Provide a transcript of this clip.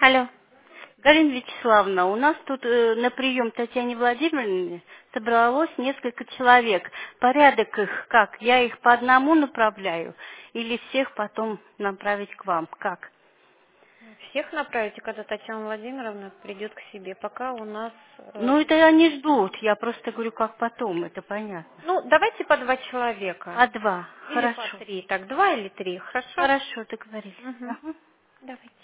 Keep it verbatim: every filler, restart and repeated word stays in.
Алло. Галина Вячеславовна, у нас тут э, на прием Татьяне Владимировне собралось несколько человек. Порядок их как? Я их по одному направляю или всех потом направить к вам? Как? Всех направите, когда Татьяна Владимировна придет к себе. Пока у нас... э, Ну, это они ждут. Я просто говорю, как потом, это понятно. Ну, давайте по два человека. По два. Или по Хорошо. три. Так, два или три. Хорошо? Хорошо, договорились. Угу. Ага. Давайте.